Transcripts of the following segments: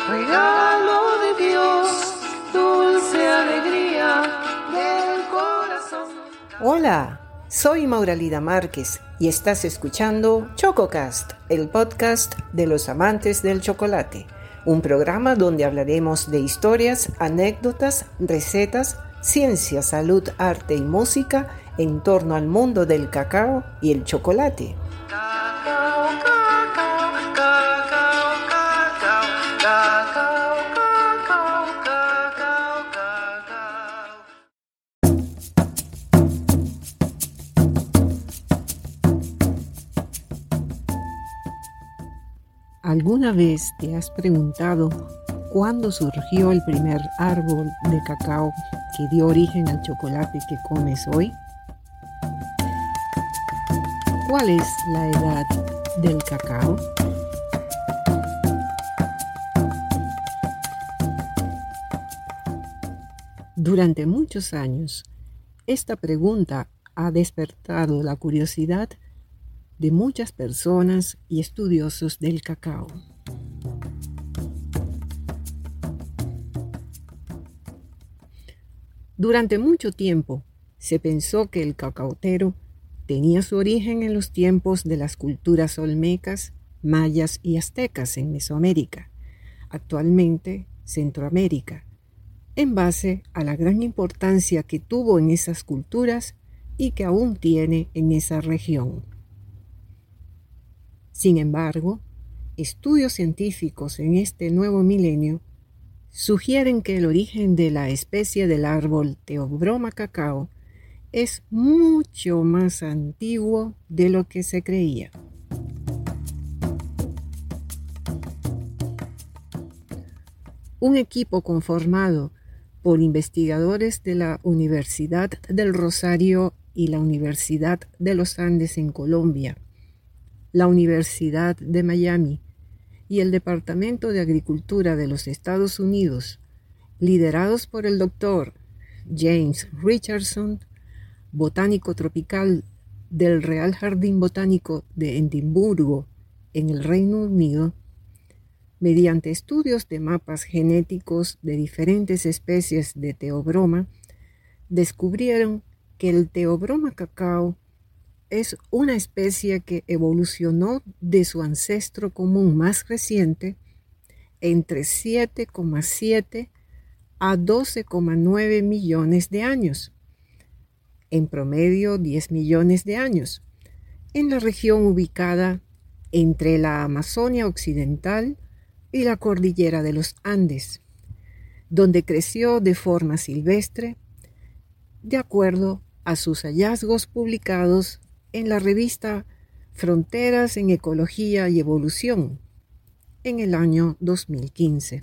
regalo de Dios, dulce alegría del corazón. Hola, soy Mauralida Márquez y estás escuchando ChocoCast, el podcast de los amantes del chocolate, un programa donde hablaremos de historias, anécdotas, recetas, ciencia, salud, arte y música en torno al mundo del cacao y el chocolate. Cacao, cacao, cacao, cacao, cacao, cacao, cacao, ¿Alguna vez te has preguntado cuándo surgió el primer árbol de cacao que dio origen al chocolate que comes hoy? ¿Cuál es la edad del cacao? Durante muchos años, esta pregunta ha despertado la curiosidad de muchas personas y estudiosos del cacao. Durante mucho tiempo se pensó que el cacaotero tenía su origen en los tiempos de las culturas olmecas, mayas y aztecas en Mesoamérica, actualmente Centroamérica, en base a la gran importancia que tuvo en esas culturas y que aún tiene en esa región. Sin embargo, estudios científicos en este nuevo milenio sugieren que el origen de la especie del árbol Theobroma cacao es mucho más antiguo de lo que se creía. Un equipo conformado por investigadores de la Universidad del Rosario y la Universidad de los Andes en Colombia, la Universidad de Miami y el Departamento de Agricultura de los Estados Unidos, liderados por el doctor James Richardson, botánico tropical del Real Jardín Botánico de Edimburgo, en el Reino Unido, mediante estudios de mapas genéticos de diferentes especies de Theobroma, descubrieron que el Theobroma cacao es una especie que evolucionó de su ancestro común más reciente entre 7,7 a 12,9 millones de años, en promedio 10 millones de años, en la región ubicada entre la Amazonia occidental y la cordillera de los Andes, donde creció de forma silvestre, de acuerdo a sus hallazgos publicados en la revista Fronteras en Ecología y Evolución en el año 2015.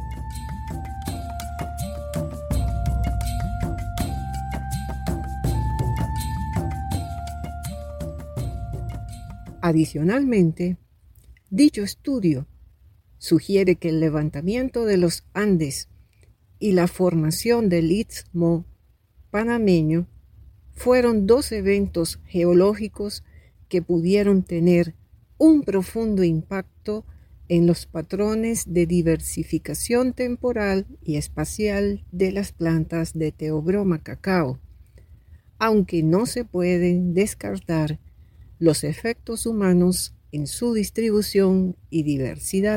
Adicionalmente, dicho estudio sugiere que el levantamiento de los Andes y la formación del Istmo panameño fueron dos eventos geológicos que pudieron tener un profundo impacto en los patrones de diversificación temporal y espacial de las plantas de Theobroma cacao, aunque no se pueden descartar los efectos humanos en su distribución y diversidad.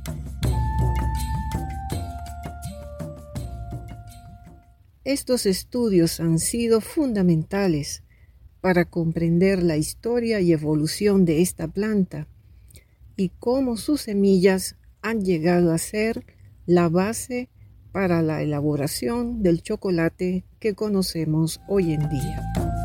Estos estudios han sido fundamentales para comprender la historia y evolución de esta planta y cómo sus semillas han llegado a ser la base para la elaboración del chocolate que conocemos hoy en día.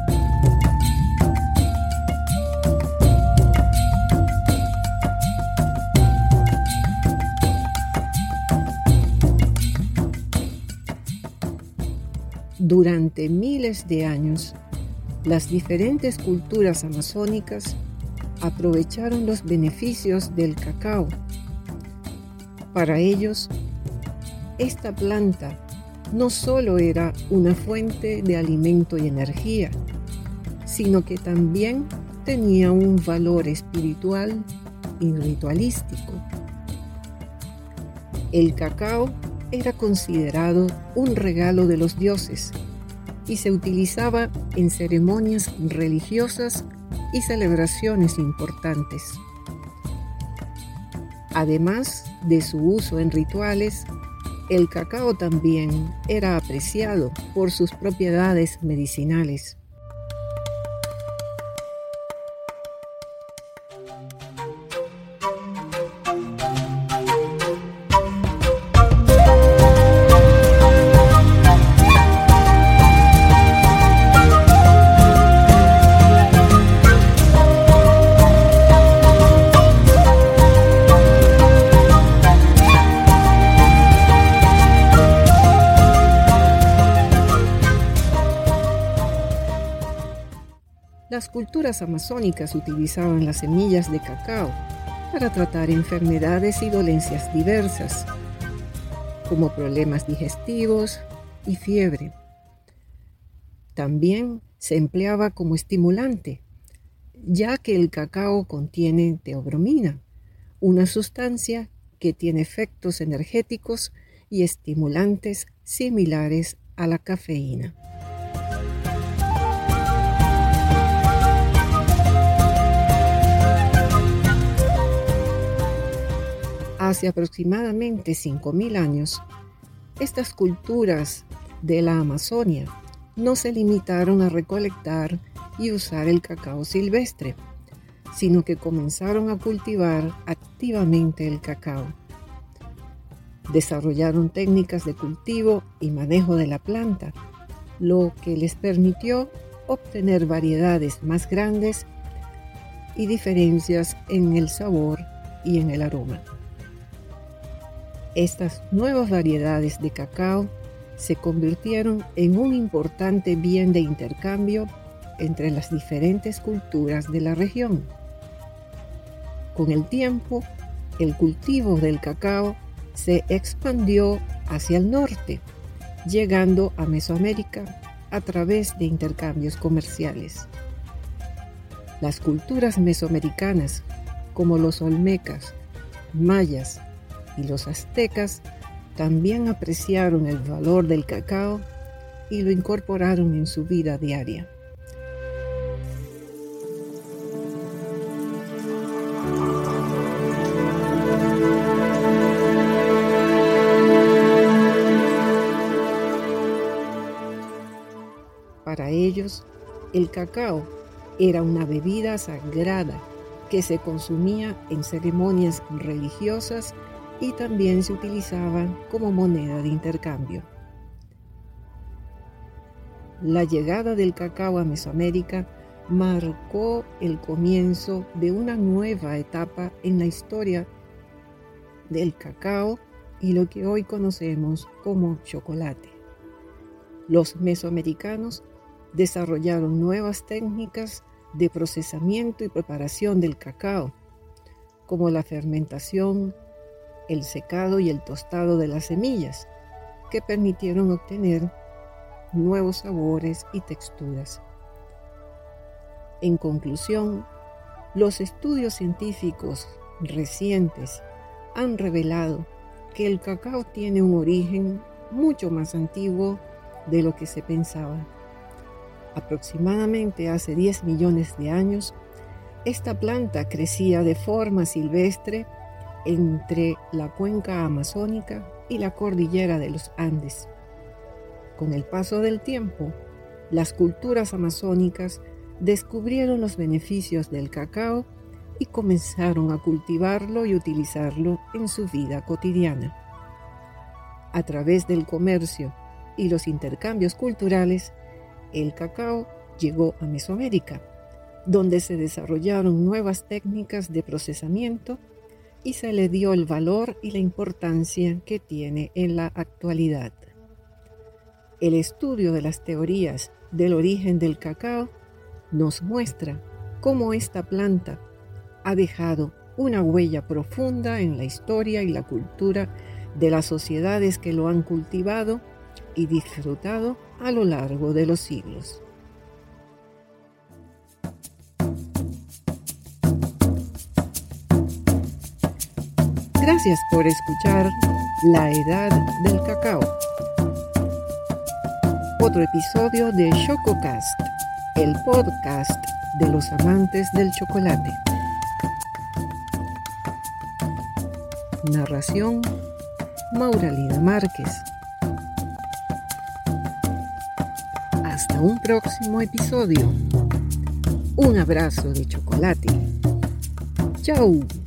Durante miles de años, las diferentes culturas amazónicas aprovecharon los beneficios del cacao. Para ellos, esta planta no solo era una fuente de alimento y energía, sino que también tenía un valor espiritual y ritualístico. El cacao era considerado un regalo de los dioses y se utilizaba en ceremonias religiosas y celebraciones importantes. Además de su uso en rituales, el cacao también era apreciado por sus propiedades medicinales. Las culturas amazónicas utilizaban las semillas de cacao para tratar enfermedades y dolencias diversas, como problemas digestivos y fiebre. También se empleaba como estimulante, ya que el cacao contiene teobromina, una sustancia que tiene efectos energéticos y estimulantes similares a la cafeína. Hace aproximadamente 5.000 años, estas culturas de la Amazonia no se limitaron a recolectar y usar el cacao silvestre, sino que comenzaron a cultivar activamente el cacao. Desarrollaron técnicas de cultivo y manejo de la planta, lo que les permitió obtener variedades más grandes y diferencias en el sabor y en el aroma. Estas nuevas variedades de cacao se convirtieron en un importante bien de intercambio entre las diferentes culturas de la región. Con el tiempo, el cultivo del cacao se expandió hacia el norte, llegando a Mesoamérica a través de intercambios comerciales. Las culturas mesoamericanas, como los olmecas, mayas y los aztecas, también apreciaron el valor del cacao y lo incorporaron en su vida diaria. Para ellos, el cacao era una bebida sagrada que se consumía en ceremonias religiosas y también se utilizaba como moneda de intercambio. La llegada del cacao a Mesoamérica marcó el comienzo de una nueva etapa en la historia del cacao y lo que hoy conocemos como chocolate. Los mesoamericanos desarrollaron nuevas técnicas de procesamiento y preparación del cacao, como la fermentación, el secado y el tostado de las semillas, que permitieron obtener nuevos sabores y texturas. En conclusión, los estudios científicos recientes han revelado que el cacao tiene un origen mucho más antiguo de lo que se pensaba. Aproximadamente hace 10 millones de años, esta planta crecía de forma silvestre entre la cuenca amazónica y la cordillera de los Andes. Con el paso del tiempo, las culturas amazónicas descubrieron los beneficios del cacao y comenzaron a cultivarlo y utilizarlo en su vida cotidiana. A través del comercio y los intercambios culturales, el cacao llegó a Mesoamérica, donde se desarrollaron nuevas técnicas de procesamiento y se le dio el valor y la importancia que tiene en la actualidad. El estudio de las teorías del origen del cacao nos muestra cómo esta planta ha dejado una huella profunda en la historia y la cultura de las sociedades que lo han cultivado y disfrutado a lo largo de los siglos. Gracias por escuchar La edad del cacao. Otro episodio de ChocoCast, el podcast de los amantes del chocolate. Narración: Mauralida Márquez. Hasta un próximo episodio. Un abrazo de chocolate. Chau.